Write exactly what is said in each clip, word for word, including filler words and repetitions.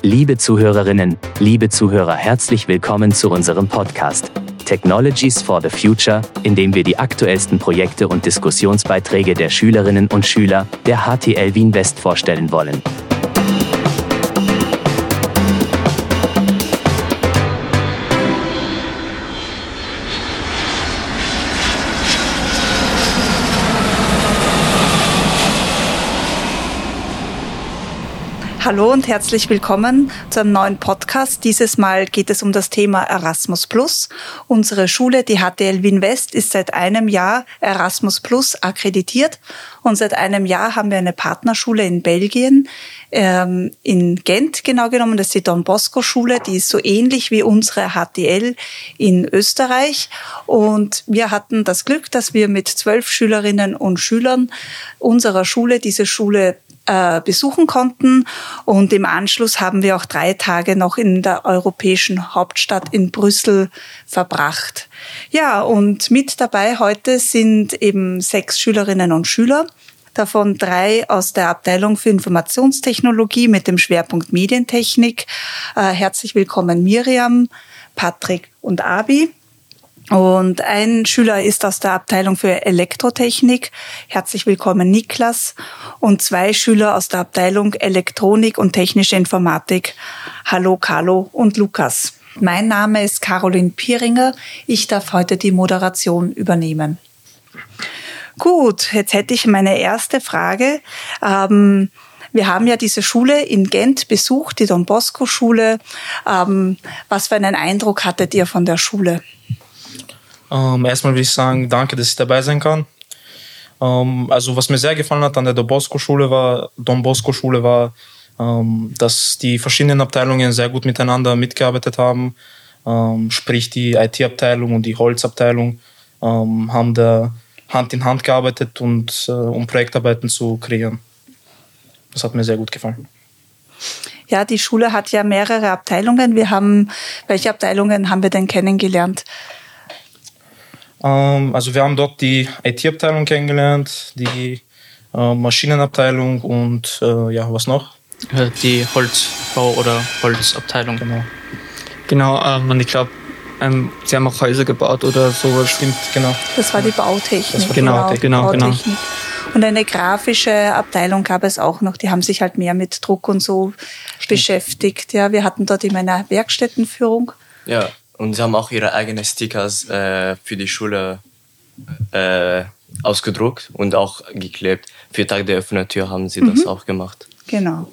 Liebe Zuhörerinnen, liebe Zuhörer, herzlich willkommen zu unserem Podcast Technologies for the Future, in dem wir die aktuellsten Projekte und Diskussionsbeiträge der Schülerinnen und Schüler der H T L Wien West vorstellen wollen. Hallo und herzlich willkommen zu einem neuen Podcast. Dieses Mal geht es um das Thema Erasmus Plus. Unsere Schule, die H T L Wien West, ist seit einem Jahr Erasmus Plus akkreditiert. Und seit einem Jahr haben wir eine Partnerschule in Belgien, ähm, in Gent genau genommen. Das ist die Don Bosco Schule, die ist so ähnlich wie unsere H T L in Österreich. Und wir hatten das Glück, dass wir mit zwölf Schülerinnen und Schülern unserer Schule diese Schule besuchen konnten, und im Anschluss haben wir auch drei Tage noch in der europäischen Hauptstadt in Brüssel verbracht. Ja, und mit dabei heute sind eben sechs Schülerinnen und Schüler, davon drei aus der Abteilung für Informationstechnologie mit dem Schwerpunkt Medientechnik. Äh, herzlich willkommen Miriam, Patrick und Abi. Und ein Schüler ist aus der Abteilung für Elektrotechnik. Herzlich willkommen, Niklas. Und zwei Schüler aus der Abteilung Elektronik und technische Informatik. Hallo, Carlo und Lukas. Mein Name ist Caroline Pieringer. Ich darf heute die Moderation übernehmen. Gut, jetzt hätte ich meine erste Frage. Ähm, Wir haben ja diese Schule in Gent besucht, die Don Bosco Schule. Ähm, was für einen Eindruck hattet ihr von der Schule? Ähm, erstmal will ich sagen, danke, dass ich dabei sein kann. Ähm, also was mir sehr gefallen hat an der Don Bosco Schule war, Don Bosco Schule war, ähm, dass die verschiedenen Abteilungen sehr gut miteinander mitgearbeitet haben. Ähm, sprich die I T-Abteilung und die Holzabteilung ähm, haben da Hand in Hand gearbeitet, und äh, um Projektarbeiten zu kreieren. Das hat mir sehr gut gefallen. Ja, die Schule hat ja mehrere Abteilungen. Wir haben, welche Abteilungen haben wir denn kennengelernt? Also wir haben dort die I T-Abteilung kennengelernt, die äh, Maschinenabteilung und äh, ja, was noch? Die Holzbau- oder Holzabteilung. Genau. Genau, ähm, und ich glaube, ähm, sie haben auch Häuser gebaut oder sowas. Stimmt, genau. Das war die Bautechnik. Das war genau, genau, genau. Bautechnik. Und eine grafische Abteilung gab es auch noch. Die haben sich halt mehr mit Druck und so Stimmt. beschäftigt. Ja, wir hatten dort immer eine Werkstättenführung. Ja. Und sie haben auch ihre eigenen Stickers äh, für die Schule äh, ausgedruckt und auch geklebt. Für Tag der offenen Tür haben sie mhm. das auch gemacht. Genau.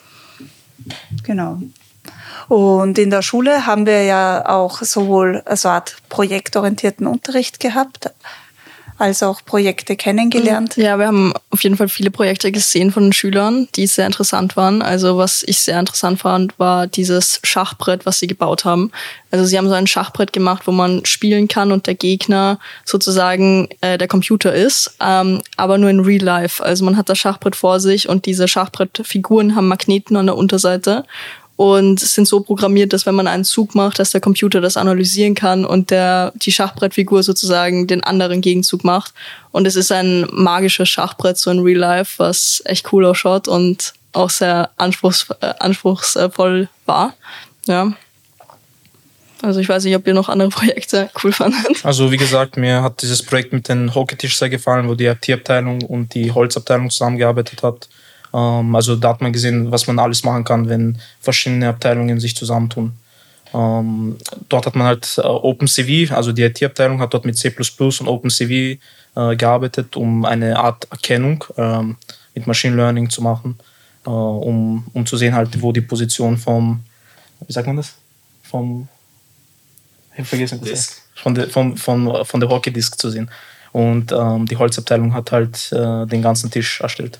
Genau. Und in der Schule haben wir ja auch sowohl so eine Art projektorientierten Unterricht gehabt, als auch Projekte kennengelernt. Ja, wir haben auf jeden Fall viele Projekte gesehen von den Schülern, die sehr interessant waren. Also was ich sehr interessant fand, war dieses Schachbrett, was sie gebaut haben. Also sie haben so ein Schachbrett gemacht, wo man spielen kann und der Gegner sozusagen äh, der Computer ist, ähm, aber nur in Real Life. Also man hat das Schachbrett vor sich und diese Schachbrettfiguren haben Magneten an der Unterseite und sind so programmiert, dass wenn man einen Zug macht, dass der Computer das analysieren kann und der die Schachbrettfigur sozusagen den anderen Gegenzug macht. Und es ist ein magisches Schachbrett, so in Real Life, was echt cool ausschaut und auch sehr anspruchs, äh, anspruchsvoll war. Ja. Also ich weiß nicht, ob ihr noch andere Projekte cool fandet. Also wie gesagt, mir hat dieses Projekt mit dem Hockeytisch sehr gefallen, wo die I T-Abteilung und die Holzabteilung zusammengearbeitet hat. Also da hat man gesehen, was man alles machen kann, wenn verschiedene Abteilungen sich zusammentun. Ähm, dort hat man halt äh, OpenCV, also die I T-Abteilung hat dort mit C plus plus und OpenCV äh, gearbeitet, um eine Art Erkennung äh, mit Machine Learning zu machen, äh, um, um zu sehen, halt, wo die Position vom, wie sagt man das? Vom, ich hab vergessen, Disk. Von der, vom, vom, von der Hockey-Disk zu sehen. Und ähm, die Holzabteilung hat halt äh, den ganzen Tisch erstellt.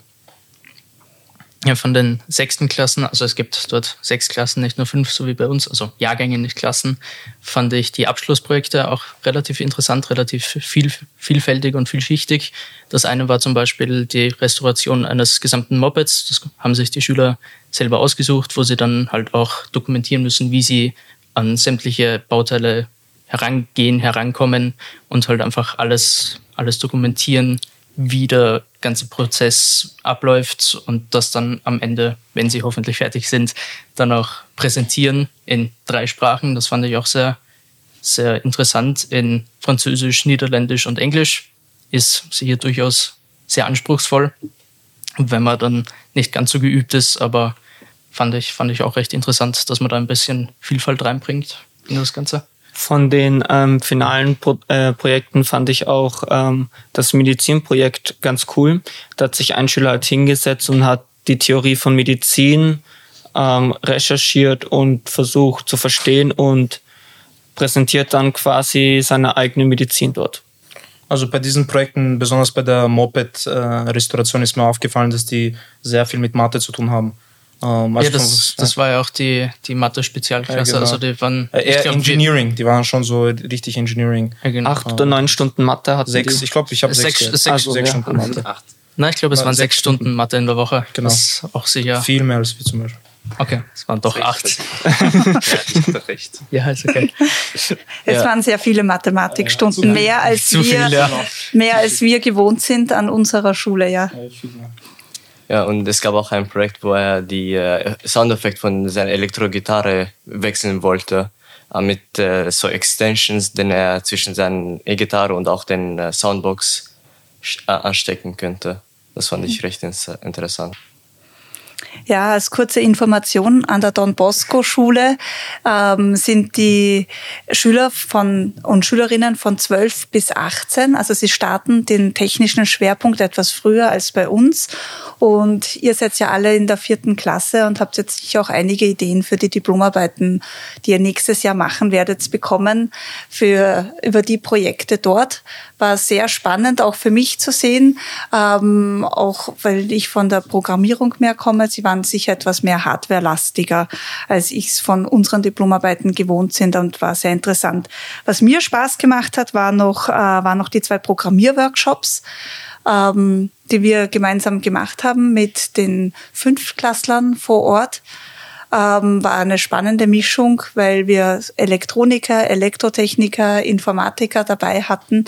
Ja, von den sechsten Klassen, also es gibt dort sechs Klassen, nicht nur fünf, so wie bei uns, also Jahrgänge, nicht Klassen, fand ich die Abschlussprojekte auch relativ interessant, relativ viel, vielfältig und vielschichtig. Das eine war zum Beispiel die Restauration eines gesamten Mopeds. Das haben sich die Schüler selber ausgesucht, wo sie dann halt auch dokumentieren müssen, wie sie an sämtliche Bauteile herangehen, herankommen und halt einfach alles, alles dokumentieren, wie der ganze Prozess abläuft und das dann am Ende, wenn sie hoffentlich fertig sind, dann auch präsentieren in drei Sprachen. Das fand ich auch sehr, sehr interessant. In Französisch, Niederländisch und Englisch ist sie hier durchaus sehr anspruchsvoll, wenn man dann nicht ganz so geübt ist, aber fand ich, fand ich auch recht interessant, dass man da ein bisschen Vielfalt reinbringt in das Ganze. Von den ähm, finalen Pro- äh, Projekten fand ich auch ähm, das Medizinprojekt ganz cool. Da hat sich ein Schüler halt hingesetzt und hat die Theorie von Medizin ähm, recherchiert und versucht zu verstehen und präsentiert dann quasi seine eigene Medizin dort. Also bei diesen Projekten, besonders bei der Moped-Restauration, ist mir aufgefallen, dass die sehr viel mit Mathe zu tun haben. Ähm, also ja, das, von, das war ja auch die, die Mathe-Spezialklasse. Ja, genau. Also die waren äh, eher glaub, Engineering, die waren schon so richtig Engineering. Ja, genau. Acht oder neun Stunden Mathe hatten Sechs, die. ich glaube, ich habe sechs, Sechs- sechs, sechs- sechs, also, Stunden ja. Mathe. Acht. Nein, ich glaube, es Na, waren sechs sechs Stunden Mathe in der Woche. Genau. Das ist auch sicher. Viel mehr als wir zum Beispiel. Okay, es waren doch acht. Ja, ich hatte recht. Ja, ist okay. Es Ja. waren sehr viele Mathematikstunden, mehr als Zu wir, viel, ja. mehr als wir gewohnt sind an unserer Schule, ja. Ja, und es gab auch ein Projekt, wo er die äh, Soundeffekt von seiner Elektrogitarre wechseln wollte. Äh, mit äh, so Extensions, den er zwischen seiner E-Gitarre und auch den äh, Soundbox sch- äh, anstecken könnte. Das fand ich recht ins- interessant. Ja, als kurze Information, an der Don Bosco Schule ähm, sind die Schüler von und Schülerinnen von zwölf bis achtzehn. Also sie starten den technischen Schwerpunkt etwas früher als bei uns. Und ihr seid ja alle in der vierten Klasse und habt jetzt sicher auch einige Ideen für die Diplomarbeiten, die ihr nächstes Jahr machen werdet, bekommen für über die Projekte dort. War sehr spannend, auch für mich zu sehen, ähm, auch weil ich von der Programmierung mehr komme. Sie waren sicher etwas mehr hardwarelastiger, als ich es von unseren Diplomarbeiten gewohnt sind und war sehr interessant. Was mir Spaß gemacht hat, war noch, äh, waren noch die zwei Programmierworkshops, ähm, die wir gemeinsam gemacht haben mit den Fünftklasslern vor Ort. Ähm, war eine spannende Mischung, weil wir Elektroniker, Elektrotechniker, Informatiker dabei hatten.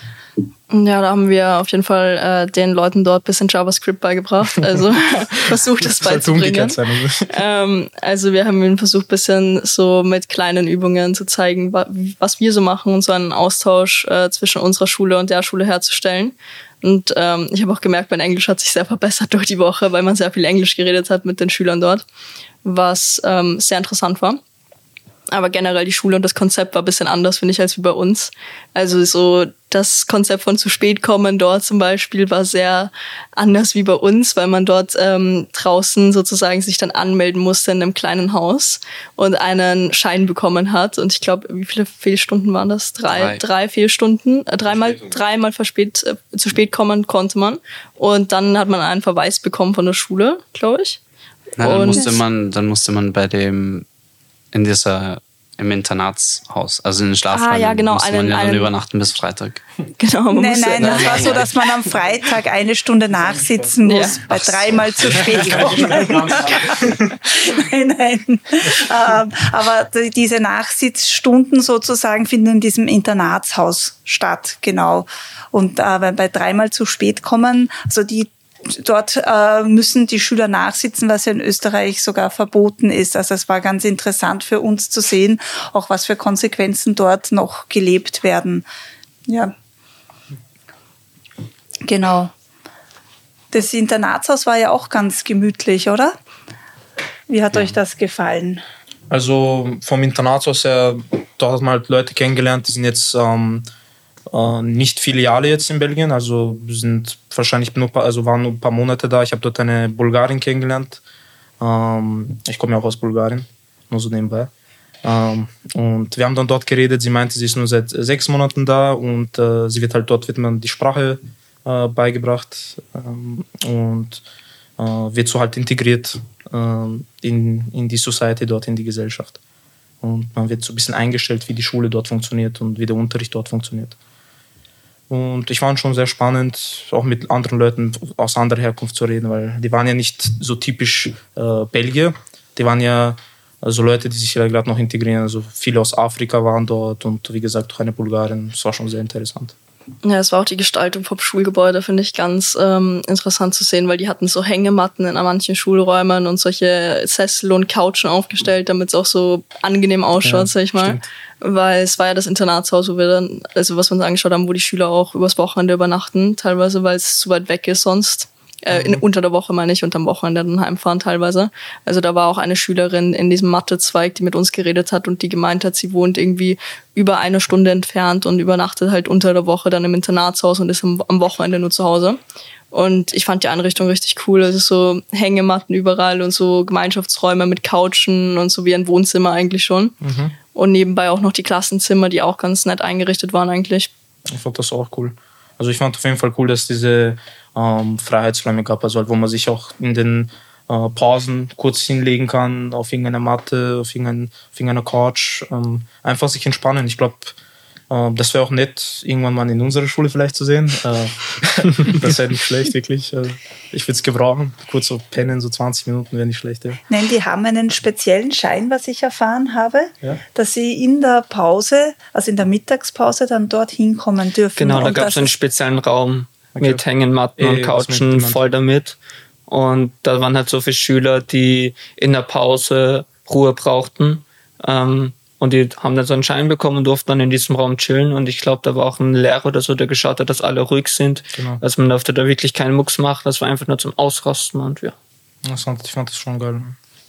Ja, da haben wir auf jeden Fall äh, den Leuten dort ein bisschen JavaScript beigebracht. Also versucht das beizubringen. Sein. Ähm, also wir haben ihnen versucht, ein bisschen so mit kleinen Übungen zu zeigen, wa- was wir so machen und so einen Austausch äh, zwischen unserer Schule und der Schule herzustellen. Und ähm, ich habe auch gemerkt, mein Englisch hat sich sehr verbessert durch die Woche, weil man sehr viel Englisch geredet hat mit den Schülern dort, was ähm, sehr interessant war. Aber generell die Schule und das Konzept war ein bisschen anders, finde ich, als wie bei uns. Also so das Konzept von zu spät kommen dort zum Beispiel war sehr anders wie bei uns, weil man dort ähm, draußen sozusagen sich dann anmelden musste in einem kleinen Haus und einen Schein bekommen hat. Und ich glaube, wie viele Fehlstunden waren das? Drei, Drei, drei Fehlstunden. Äh, dreimal, dreimal verspät, äh, zu spät kommen konnte man. Und dann hat man einen Verweis bekommen von der Schule, glaube ich. Na, dann Und- musste man, dann musste man bei dem, in dieser, im Internatshaus, also in den Schlafräumen, Ah, ja, genau, musste man einen- ja dann einen- übernachten bis Freitag. Genau, man Nein, musste, nein, das war so, dass man am Freitag eine Stunde nachsitzen muss, Ja. bei dreimal zu spät kommen. Nein, nein. Ähm, aber die- diese Nachsitzstunden sozusagen finden in diesem Internatshaus statt, genau. Und äh, wenn bei dreimal zu spät kommen, also die Dort äh, müssen die Schüler nachsitzen, was ja in Österreich sogar verboten ist. Also es war ganz interessant für uns zu sehen, auch was für Konsequenzen dort noch gelebt werden. Ja. Genau. Das Internatshaus war ja auch ganz gemütlich, oder? Wie hat euch das gefallen? Also vom Internatshaus her, dort hat man halt Leute kennengelernt, die sind jetzt ähm, äh, nicht viele Jahre jetzt in Belgien, also sind wahrscheinlich nur, paar- also waren nur ein paar Monate da. Ich habe dort eine Bulgarin kennengelernt. Ähm, ich komme ja auch aus Bulgarien, nur so nebenbei. Ähm, und wir haben dann dort geredet. Sie meinte, sie ist nur seit sechs Monaten da und äh, sie wird halt dort wird man die Sprache äh, beigebracht ähm, und äh, wird so halt integriert ähm, in, in die Society dort, in die Gesellschaft. Und man wird so ein bisschen eingestellt, wie die Schule dort funktioniert und wie der Unterricht dort funktioniert. Und ich fand schon sehr spannend, auch mit anderen Leuten aus anderer Herkunft zu reden, weil die waren ja nicht so typisch äh, Belgier. Die waren ja also Leute, die sich ja gerade noch integrieren. Also viele aus Afrika waren dort und wie gesagt auch eine Bulgarin. Das war schon sehr interessant. Ja, es war auch die Gestaltung vom Schulgebäude, finde ich ganz ähm, interessant zu sehen, weil die hatten so Hängematten in manchen Schulräumen und solche Sessel und Couchen aufgestellt, damit es auch so angenehm ausschaut, ja, sag ich mal. Stimmt. Weil es war ja das Internatshaus, wo wir dann, also was wir uns angeschaut haben, wo die Schüler auch übers Wochenende übernachten, teilweise, weil es zu weit weg ist sonst. Äh, in, unter der Woche meine ich und am Wochenende dann heimfahren teilweise. Also da war auch eine Schülerin in diesem Mathezweig, die mit uns geredet hat und die gemeint hat, sie wohnt irgendwie über eine Stunde entfernt und übernachtet halt unter der Woche dann im Internatshaus und ist am, am Wochenende nur zu Hause. Und ich fand die Einrichtung richtig cool. Es ist so Hängematten überall und so Gemeinschaftsräume mit Couchen und so wie ein Wohnzimmer eigentlich schon. Mhm. Und nebenbei auch noch die Klassenzimmer, die auch ganz nett eingerichtet waren eigentlich. Ich fand das auch cool. Also ich fand auf jeden Fall cool, dass diese ähm, Freiheitsräume gab, also halt, wo man sich auch in den äh, Pausen kurz hinlegen kann, auf irgendeiner Matte, auf, irgendein, auf irgendeiner Couch, ähm, einfach sich entspannen. Ich glaube, äh, das wäre auch nett, irgendwann mal in unserer Schule vielleicht zu sehen. Äh, das wäre nicht schlecht, wirklich. Äh, ich würde es gebrauchen. Kurz so pennen, so zwanzig Minuten wäre nicht schlecht. Ja. Nein, die haben einen speziellen Schein, was ich erfahren habe, ja, dass sie in der Pause, also in der Mittagspause, dann dorthin kommen dürfen. Genau, da gab es einen speziellen Raum okay. mit Hängematten und Couchen voll damit. Und da waren halt so viele Schüler, die in der Pause Ruhe brauchten. Ähm, und die haben dann so einen Schein bekommen und durften dann in diesem Raum chillen. Und ich glaube, da war auch ein Lehrer oder so, der geschaut hat, dass alle ruhig sind. Genau. Dass man da wirklich keinen Mucks macht. Das war einfach nur zum Ausrasten und ja. Ich fand, ich fand das schon geil.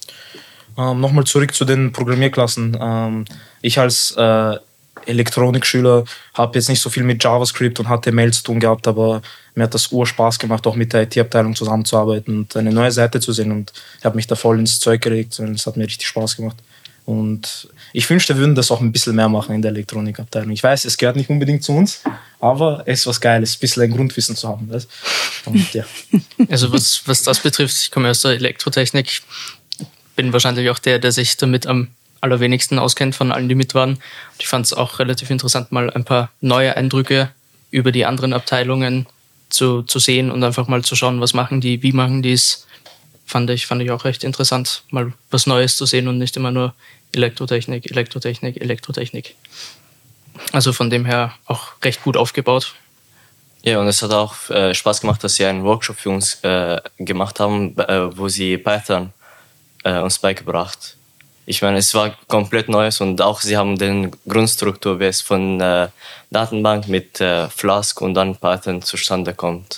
Ähm, Nochmal zurück zu den Programmierklassen. Ähm, ich als äh, Elektronikschüler habe jetzt nicht so viel mit JavaScript und H T M L zu tun gehabt, aber mir hat das Urspaß gemacht, auch mit der I T-Abteilung zusammenzuarbeiten und eine neue Seite zu sehen, und ich habe mich da voll ins Zeug gelegt und es hat mir richtig Spaß gemacht. Und ich wünschte, wir würden das auch ein bisschen mehr machen in der Elektronikabteilung. Ich weiß, es gehört nicht unbedingt zu uns, aber es ist was Geiles, ein bisschen ein Grundwissen zu haben. Weißt? Und, ja. Also was, was das betrifft, ich komme aus der Elektrotechnik, bin wahrscheinlich auch der, der sich damit am allerwenigsten auskennt von allen, die mit waren. Und ich fand es auch relativ interessant, mal ein paar neue Eindrücke über die anderen Abteilungen zu, zu sehen und einfach mal zu schauen, was machen die, wie machen die es. Fand ich, fand ich auch recht interessant, mal was Neues zu sehen und nicht immer nur Elektrotechnik, Elektrotechnik, Elektrotechnik. Also von dem her auch recht gut aufgebaut. Ja, und es hat auch äh, Spaß gemacht, dass sie einen Workshop für uns äh, gemacht haben, äh, wo sie Python äh, uns beigebracht. Ich meine, es war komplett Neues und auch sie haben den Grundstruktur, wie es von äh, Datenbank mit äh, Flask und dann Python zustande kommt.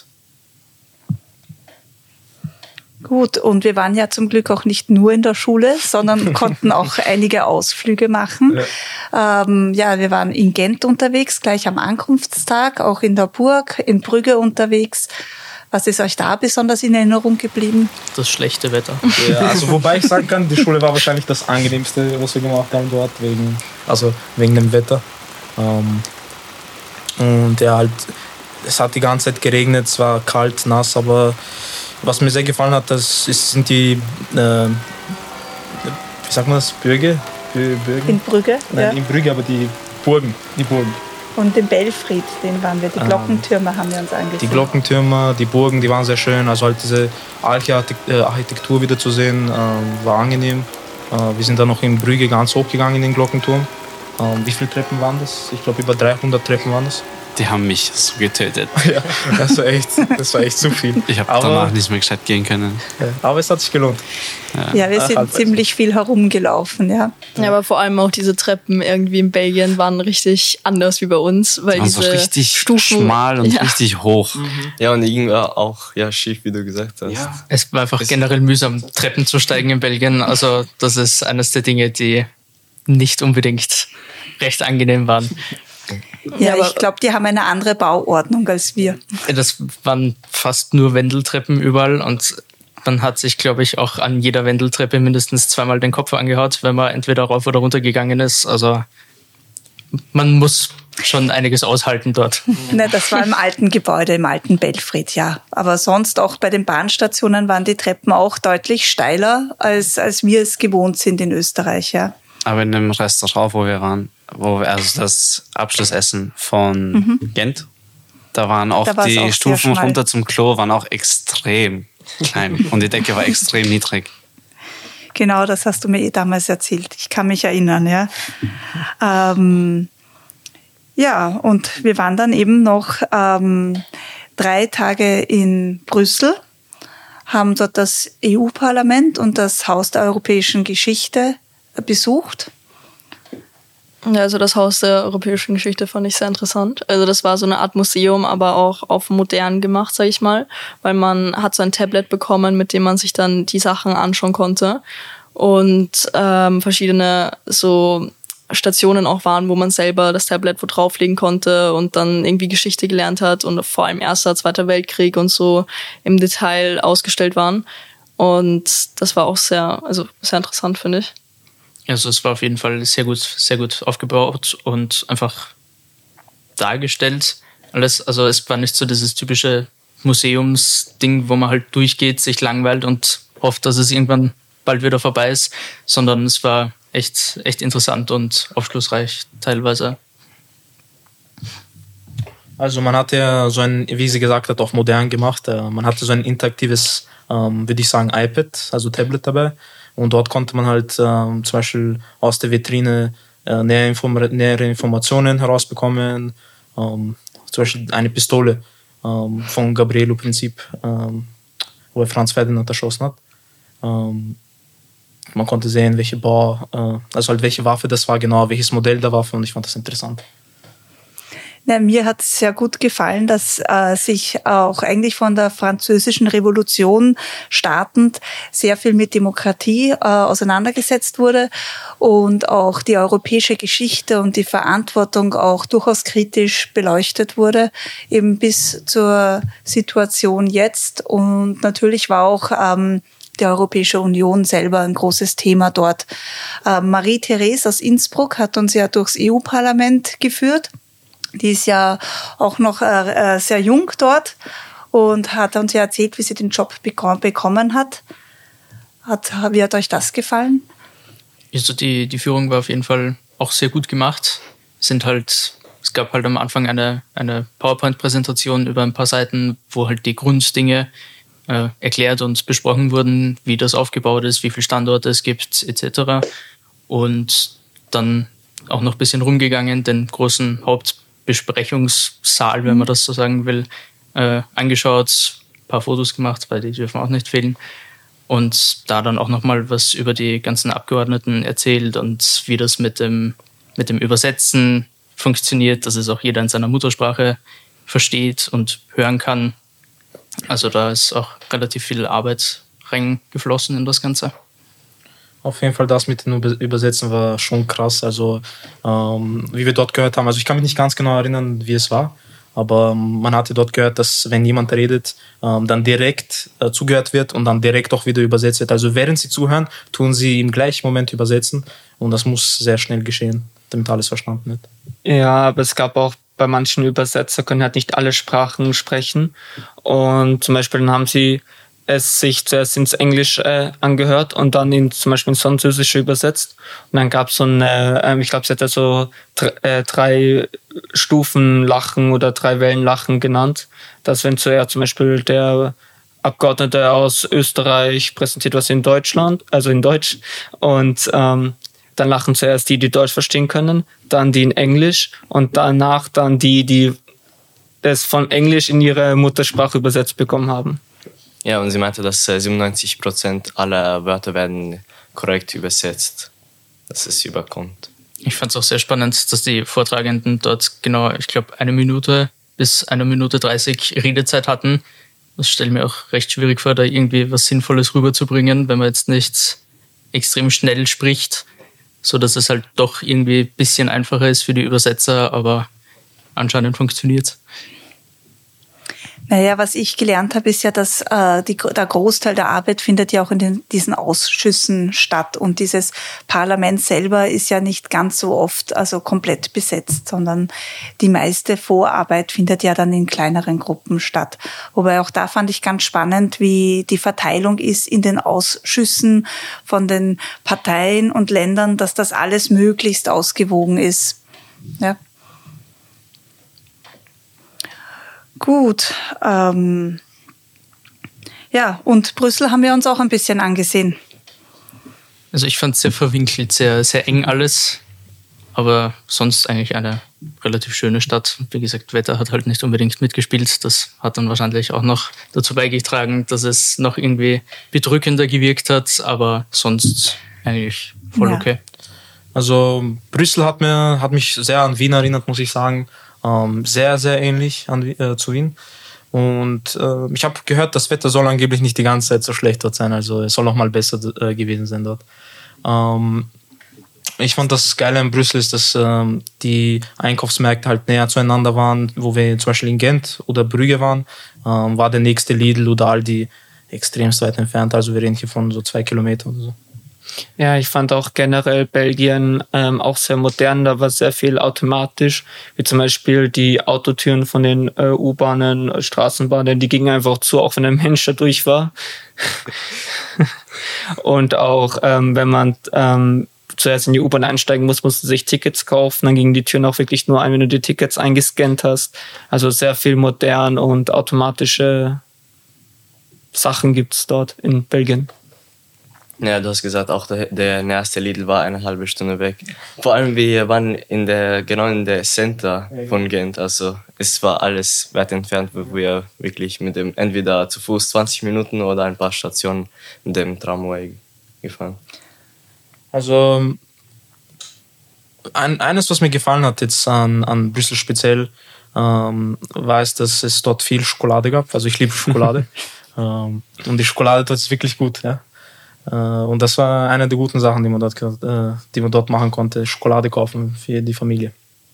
Gut, und wir waren ja zum Glück auch nicht nur in der Schule, sondern konnten auch einige Ausflüge machen. Ja. Ähm, ja, wir waren in Gent unterwegs, gleich am Ankunftstag, auch in der Burg, in Brügge unterwegs. Was ist euch da besonders in Erinnerung geblieben? Das schlechte Wetter. Ja, also wobei ich sagen kann, die Schule war wahrscheinlich das angenehmste, was wir gemacht haben dort, wegen, also wegen dem Wetter. Ähm, und ja, halt, es hat die ganze Zeit geregnet, es war kalt, nass, aber was mir sehr gefallen hat, das ist, sind die, äh, wie sagt man das, Bürge? Bürgen? In Brügge? Nein, ja. in Brügge, aber die Burgen, die Burgen. Und den Belfried, den waren wir, die Glockentürme ähm, haben wir uns angesehen. Die Glockentürme, die Burgen, die waren sehr schön, also halt diese Architektur wieder zu sehen, äh, war angenehm. Äh, wir sind dann noch in Brügge ganz hochgegangen in den Glockenturm. Äh, wie viele Treppen waren das? Ich glaube über dreihundert Treppen waren das. Die haben mich so getötet. Ja, das war echt, das war echt zu viel. Ich habe danach nicht mehr gescheit gehen können. Ja, aber es hat sich gelohnt. Ja, ja wir sind Ach, ziemlich viel herumgelaufen, ja. Ja, aber vor allem auch diese Treppen irgendwie in Belgien waren richtig anders wie bei uns, weil also diese richtig Stufen, schmal und ja. richtig hoch. Mhm. Ja, und irgendwie auch ja, schief, wie du gesagt hast. Ja. Es war einfach es generell mühsam, Treppen zu steigen in Belgien. Also das ist eines der Dinge, die nicht unbedingt recht angenehm waren. Ja, ich glaube, die haben eine andere Bauordnung als wir. Das waren fast nur Wendeltreppen überall und man hat sich, glaube ich, auch an jeder Wendeltreppe mindestens zweimal den Kopf angehaut, wenn man entweder rauf oder runter gegangen ist. Also man muss schon einiges aushalten dort. Ne, das war im alten Gebäude, im alten Belfried, ja. Aber sonst auch bei den Bahnstationen waren die Treppen auch deutlich steiler, als, als wir es gewohnt sind in Österreich, ja. Aber in dem Restaurant, wo wir waren, wo wir, also das Abschlussessen von mhm. Gent, da waren auch da die auch Stufen runter zum Klo, waren auch extrem klein und die Decke war extrem niedrig. Genau, das hast du mir eh damals erzählt. Ich kann mich erinnern, ja. Ähm, Ja, und wir waren dann eben noch ähm, drei Tage in Brüssel, haben dort das E U-Parlament und das Haus der europäischen Geschichte besucht. Ja, also das Haus der europäischen Geschichte fand ich sehr interessant. Also das war so eine Art Museum, aber auch auf modern gemacht, sage ich mal, weil man hat so ein Tablet bekommen, mit dem man sich dann die Sachen anschauen konnte und ähm, verschiedene so Stationen auch waren, wo man selber das Tablet wo drauflegen konnte und dann irgendwie Geschichte gelernt hat und vor allem Erster, Zweiter Weltkrieg und so im Detail ausgestellt waren. Und das war auch sehr, also sehr interessant, finde ich. Also es war auf jeden Fall sehr gut, sehr gut aufgebaut und einfach dargestellt. Alles, also es war nicht so dieses typische Museumsding, wo man halt durchgeht, sich langweilt und hofft, dass es irgendwann bald wieder vorbei ist, sondern es war echt, echt interessant und aufschlussreich teilweise. Also man hatte ja so ein, wie sie gesagt hat, auch modern gemacht. Man hatte so ein interaktives, ähm, würde ich sagen, iPad, also Tablet dabei. Und dort konnte man halt ähm, zum Beispiel aus der Vitrine äh, nähere, Inform- nähere Informationen herausbekommen. Ähm, zum Beispiel eine Pistole ähm, von Gabrielo-Prinzip, ähm, wo er Franz Ferdinand erschossen hat. Ähm, man konnte sehen, welche Bau, äh, also halt welche Waffe das war, genau, welches Modell der Waffe, und ich fand das interessant. Ja, mir hat es sehr gut gefallen, dass äh, sich auch eigentlich von der französischen Revolution startend sehr viel mit Demokratie äh, auseinandergesetzt wurde und auch die europäische Geschichte und die Verantwortung auch durchaus kritisch beleuchtet wurde, eben bis zur Situation jetzt. Und natürlich war auch ähm, die Europäische Union selber ein großes Thema dort. Äh, Marie-Therese aus Innsbruck hat uns ja durchs E U-Parlament geführt. Die ist ja auch noch äh, sehr jung dort und hat uns ja erzählt, wie sie den Job beko- bekommen hat. hat. Wie hat euch das gefallen? Also die, die Führung war auf jeden Fall auch sehr gut gemacht. Sind halt, es gab halt am Anfang eine, eine PowerPoint-Präsentation über ein paar Seiten, wo halt die Grunddinge äh, erklärt und besprochen wurden, wie das aufgebaut ist, wie viele Standorte es gibt, et cetera. Und dann auch noch ein bisschen rumgegangen, den großen Haupt Besprechungssaal, wenn man das so sagen will, äh, angeschaut, ein paar Fotos gemacht, weil die dürfen auch nicht fehlen. Und da dann auch nochmal was über die ganzen Abgeordneten erzählt und wie das mit dem, mit dem Übersetzen funktioniert, dass es auch jeder in seiner Muttersprache versteht und hören kann. Also da ist auch relativ viel Arbeit reingeflossen in das Ganze. Auf jeden Fall, das mit den Übersetzen war schon krass. Also, ähm, wie wir dort gehört haben, also ich kann mich nicht ganz genau erinnern, wie es war, aber ähm, man hatte dort gehört, dass wenn jemand redet, ähm, dann direkt äh, zugehört wird und dann direkt auch wieder übersetzt wird. Also während sie zuhören, tun sie im gleichen Moment übersetzen und das muss sehr schnell geschehen, damit alles verstanden wird. Ja, aber es gab auch bei manchen Übersetzer, können halt nicht alle Sprachen sprechen und zum Beispiel dann haben sie es sich zuerst ins Englische äh, angehört und dann in, zum Beispiel ins Französische übersetzt. Und dann gab es so eine, äh, ich glaube, es hat ja so dr- äh, drei Stufen Lachen oder drei Wellen Lachen genannt. Dass wenn zuerst zum Beispiel der Abgeordnete aus Österreich präsentiert was in Deutschland, also in Deutsch, und ähm, dann lachen zuerst die, die Deutsch verstehen können, dann die in Englisch und danach dann die, die es von Englisch in ihre Muttersprache übersetzt bekommen haben. Ja, und sie meinte, dass siebenundneunzig Prozent aller Wörter werden korrekt übersetzt, dass es überkommt. Ich fand es auch sehr spannend, dass die Vortragenden dort genau, ich glaube, eine Minute bis eine Minute dreißig Redezeit hatten. Das stelle ich mir auch recht schwierig vor, da irgendwie was Sinnvolles rüberzubringen, wenn man jetzt nicht extrem schnell spricht, so dass es halt doch irgendwie ein bisschen einfacher ist für die Übersetzer, aber anscheinend funktioniert. Naja, was ich gelernt habe, ist ja, dass äh, die, der Großteil der Arbeit findet ja auch in den, diesen Ausschüssen statt. Und dieses Parlament selber ist ja nicht ganz so oft also komplett besetzt, sondern die meiste Vorarbeit findet ja dann in kleineren Gruppen statt. Wobei auch da fand ich ganz spannend, wie die Verteilung ist in den Ausschüssen von den Parteien und Ländern, dass das alles möglichst ausgewogen ist. Ja. Gut, ähm, ja, und Brüssel haben wir uns auch ein bisschen angesehen. Also ich fand es sehr verwinkelt, sehr, sehr eng alles. Aber sonst eigentlich eine relativ schöne Stadt. Wie gesagt, Wetter hat halt nicht unbedingt mitgespielt. Das hat dann wahrscheinlich auch noch dazu beigetragen, dass es noch irgendwie bedrückender gewirkt hat. Aber sonst eigentlich voll ja. okay. Also Brüssel hat, mir, hat mich sehr an Wien erinnert, muss ich sagen. Ähm, sehr, sehr ähnlich an, äh, zu Wien. Und äh, ich habe gehört, das Wetter soll angeblich nicht die ganze Zeit so schlecht dort sein. Also es soll noch mal besser äh, gewesen sein dort. Ähm, Ich fand das Geile in Brüssel ist, dass ähm, die Einkaufsmärkte halt näher zueinander waren. Wo wir zum Beispiel in Gent oder Brügge waren, ähm, war der nächste Lidl oder Aldi extremst weit entfernt. Also wir reden hier von so zwei Kilometern oder so. Ja, ich fand auch generell Belgien ähm, auch sehr modern. Da war sehr viel automatisch, wie zum Beispiel die Autotüren von den äh, U-Bahnen, Straßenbahnen, die gingen einfach zu, auch wenn ein Mensch da durch war. Und auch ähm, wenn man ähm, zuerst in die U-Bahn einsteigen muss, musst du sich Tickets kaufen. Dann gingen die Türen auch wirklich nur ein, wenn du die Tickets eingescannt hast. Also sehr viel modern und automatische Sachen gibt's dort in Belgien. Ja, du hast gesagt, auch der, der nächste Lidl war eine halbe Stunde weg. Vor allem, wir waren in der, genau in der Center von Gent. Also es war alles weit entfernt, wo wir wirklich mit dem entweder zu Fuß zwanzig Minuten oder ein paar Stationen mit dem Tramway gefahren. Also ein, eines, was mir gefallen hat jetzt an, an Brüssel speziell, ähm, war es, dass es dort viel Schokolade gab. Also ich liebe Schokolade. ähm, und die Schokolade dort ist wirklich gut. Ja? Äh, und das war eine der guten Sachen, die man dort, äh, die man dort machen konnte. Schokolade kaufen für die Familie.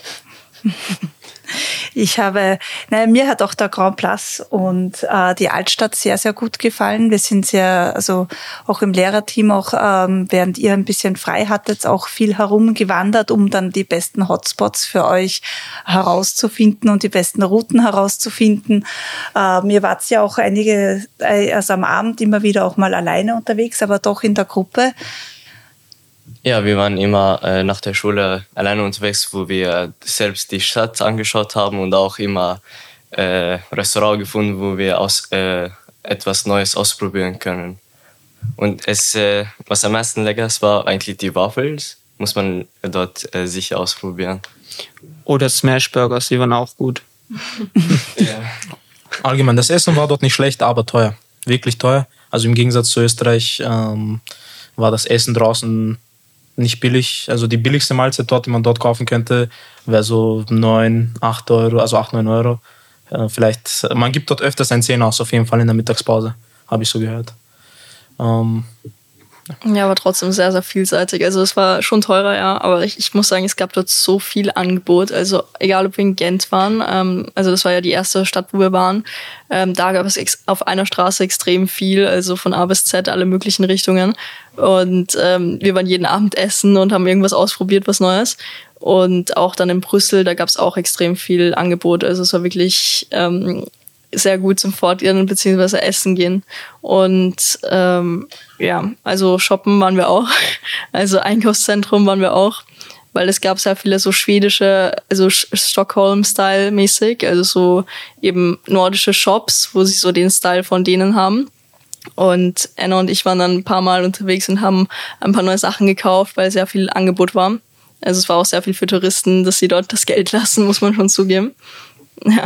Ich habe, naja, mir hat auch der Grand Place und äh, die Altstadt sehr, sehr gut gefallen. Wir sind sehr, also auch im Lehrerteam, auch ähm, während ihr ein bisschen frei hattet, auch viel herumgewandert, um dann die besten Hotspots für euch herauszufinden und die besten Routen herauszufinden. Äh, mir wart ja auch einige, also am Abend immer wieder auch mal alleine unterwegs, aber doch in der Gruppe. Ja, wir waren immer äh, nach der Schule alleine unterwegs, wo wir selbst die Stadt angeschaut haben und auch immer äh, Restaurant gefunden, wo wir aus, äh, etwas Neues ausprobieren können. Und es, äh, was am meisten lecker ist, war eigentlich die Waffels. Muss man dort äh, sicher ausprobieren. Oder Smashburgers, die waren auch gut. Ja. Allgemein, das Essen war dort nicht schlecht, aber teuer. Wirklich teuer. Also im Gegensatz zu Österreich ähm, war das Essen draußen nicht billig. Also die billigste Mahlzeit dort, die man dort kaufen könnte, wäre so neun, acht Euro, also acht, neun Euro. Äh, vielleicht, man gibt dort öfters ein zehn aus, auf jeden Fall in der Mittagspause, habe ich so gehört. Ähm, Ja, aber trotzdem sehr, sehr vielseitig. Also es war schon teurer, ja, aber ich, ich muss sagen, es gab dort so viel Angebot. Also egal, ob wir in Gent waren, ähm, also das war ja die erste Stadt, wo wir waren, ähm, da gab es ex- auf einer Straße extrem viel, also von A bis Z, alle möglichen Richtungen. Und ähm, wir waren jeden Abend essen und haben irgendwas ausprobiert, was Neues. Und auch dann in Brüssel, da gab es auch extrem viel Angebot. Also es war wirklich ähm, sehr gut zum Fortgehen bzw. essen gehen. Und ähm, ja, also shoppen waren wir auch. Also Einkaufszentrum waren wir auch. Weil es gab sehr viele so schwedische, also Stockholm-Style-mäßig, also so eben nordische Shops, wo sie so den Style von denen haben. Und Anna und ich waren dann ein paar Mal unterwegs und haben ein paar neue Sachen gekauft, weil sehr viel Angebot war. Also es war auch sehr viel für Touristen, dass sie dort das Geld lassen, muss man schon zugeben. Ja.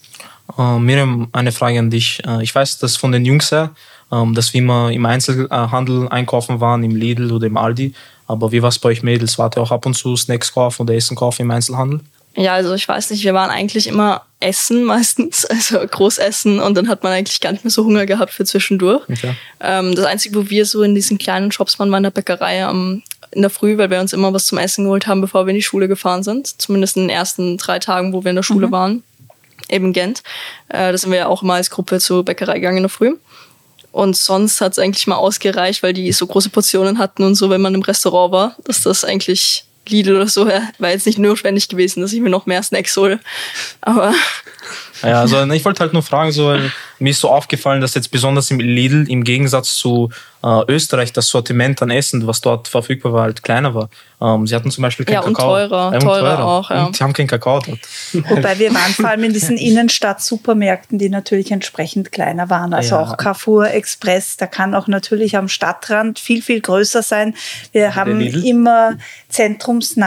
Uh, Miriam, eine Frage an dich. Uh, ich weiß, dass von den Jungs her, um, dass wir immer im Einzelhandel einkaufen waren, im Lidl oder im Aldi. Aber wie war es bei euch Mädels? Wart ihr auch ab und zu Snacks kaufen oder Essen kaufen im Einzelhandel? Ja, also ich weiß nicht, wir waren eigentlich immer essen meistens, also groß essen, und dann hat man eigentlich gar nicht mehr so Hunger gehabt für zwischendurch. Okay. Ähm, das Einzige, wo wir so in diesen kleinen Shops waren, war in der Bäckerei am, in der Früh, weil wir uns immer was zum Essen geholt haben, bevor wir in die Schule gefahren sind. Zumindest in den ersten drei Tagen, wo wir in der Schule mhm. waren, eben Gent. Äh, da sind wir ja auch immer als Gruppe zur Bäckerei gegangen in der Früh. Und sonst hat es eigentlich mal ausgereicht, weil die so große Portionen hatten und so, wenn man im Restaurant war, dass das eigentlich Lidl oder so, war jetzt nicht notwendig gewesen, dass ich mir noch mehr Snacks hole. Aber ja, also ich wollte halt nur fragen, so, mir ist so aufgefallen, dass jetzt besonders im Lidl im Gegensatz zu äh, Österreich das Sortiment an Essen, was dort verfügbar war, halt kleiner war. Ähm, sie hatten zum Beispiel keinen ja, und Kakao. Teurer, ja, und teurer, teurer auch, ja. Und sie haben keinen Kakao dort. Wobei wir waren vor allem in diesen Innenstadt-Supermärkten, die natürlich entsprechend kleiner waren. Also ja. Auch Carrefour, Express, da kann auch natürlich am Stadtrand viel, viel größer sein. Wir haben immer zentrumsnah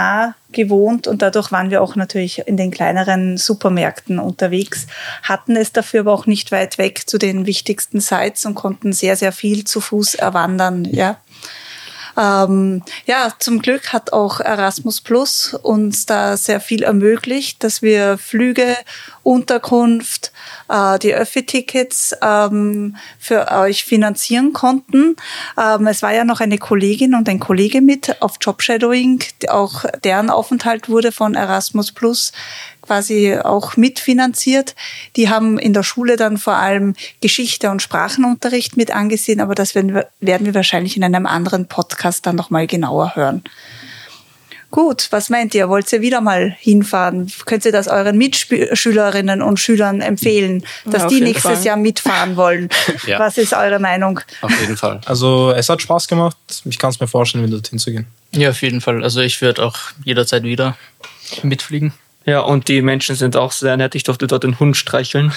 gewohnt und dadurch waren wir auch natürlich in den kleineren Supermärkten unterwegs, hatten es dafür aber auch nicht weit weg zu den wichtigsten Sites und konnten sehr, sehr viel zu Fuß erwandern, ja. Ähm, ja, zum Glück hat auch Erasmus Plus uns da sehr viel ermöglicht, dass wir Flüge, Unterkunft, äh, die Öffi-Tickets ähm, für euch finanzieren konnten. Ähm, es war ja noch eine Kollegin und ein Kollege mit auf Jobshadowing, auch deren Aufenthalt wurde von Erasmus Plus quasi auch mitfinanziert. Die haben in der Schule dann vor allem Geschichte und Sprachenunterricht mit angesehen, aber das werden wir, werden wir wahrscheinlich in einem anderen Podcast dann nochmal genauer hören. Gut, was meint ihr? Wollt ihr wieder mal hinfahren? Könnt ihr das euren Mitschülerinnen und Schülern empfehlen, dass ja, die nächstes Fall. Jahr mitfahren wollen? Ja. Was ist eure Meinung? Auf jeden Fall. Also es hat Spaß gemacht. Ich kann es mir vorstellen, wieder dorthin zu gehen. Ja, auf jeden Fall. Also ich würde auch jederzeit wieder mitfliegen. Ja, und die Menschen sind auch sehr nett. Ich durfte dort den Hund streicheln.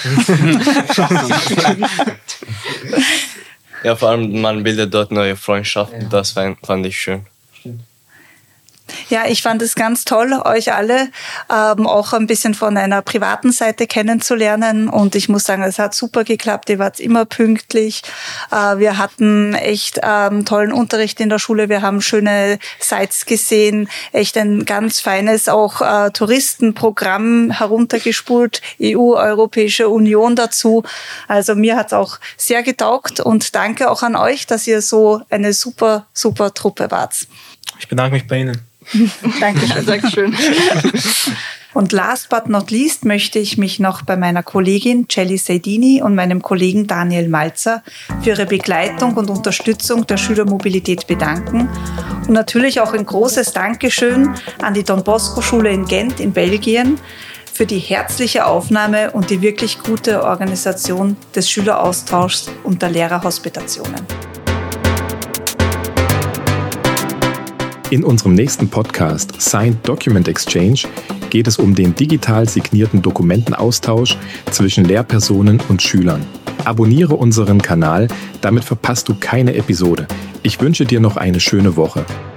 Ja, vor allem man bildet dort neue Freundschaften. Ja. Das fand ich schön. Ja, ich fand es ganz toll, euch alle ähm, auch ein bisschen von einer privaten Seite kennenzulernen und ich muss sagen, es hat super geklappt, ihr wart immer pünktlich, äh, wir hatten echt ähm, tollen Unterricht in der Schule, wir haben schöne Sites gesehen, echt ein ganz feines auch äh, Touristenprogramm heruntergespult, E U, Europäische Union dazu, also mir hat's auch sehr getaugt und danke auch an euch, dass ihr so eine super, super Truppe wart. Ich bedanke mich bei Ihnen. Dankeschön. Dankeschön. Und last but not least möchte ich mich noch bei meiner Kollegin Celli Seidini und meinem Kollegen Daniel Malzer für ihre Begleitung und Unterstützung der Schülermobilität bedanken. Und natürlich auch ein großes Dankeschön an die Don Bosco Schule in Gent in Belgien für die herzliche Aufnahme und die wirklich gute Organisation des Schüleraustauschs und der Lehrerhospitationen. In unserem nächsten Podcast Signed Document Exchange geht es um den digital signierten Dokumentenaustausch zwischen Lehrpersonen und Schülern. Abonniere unseren Kanal, damit verpasst du keine Episode. Ich wünsche dir noch eine schöne Woche.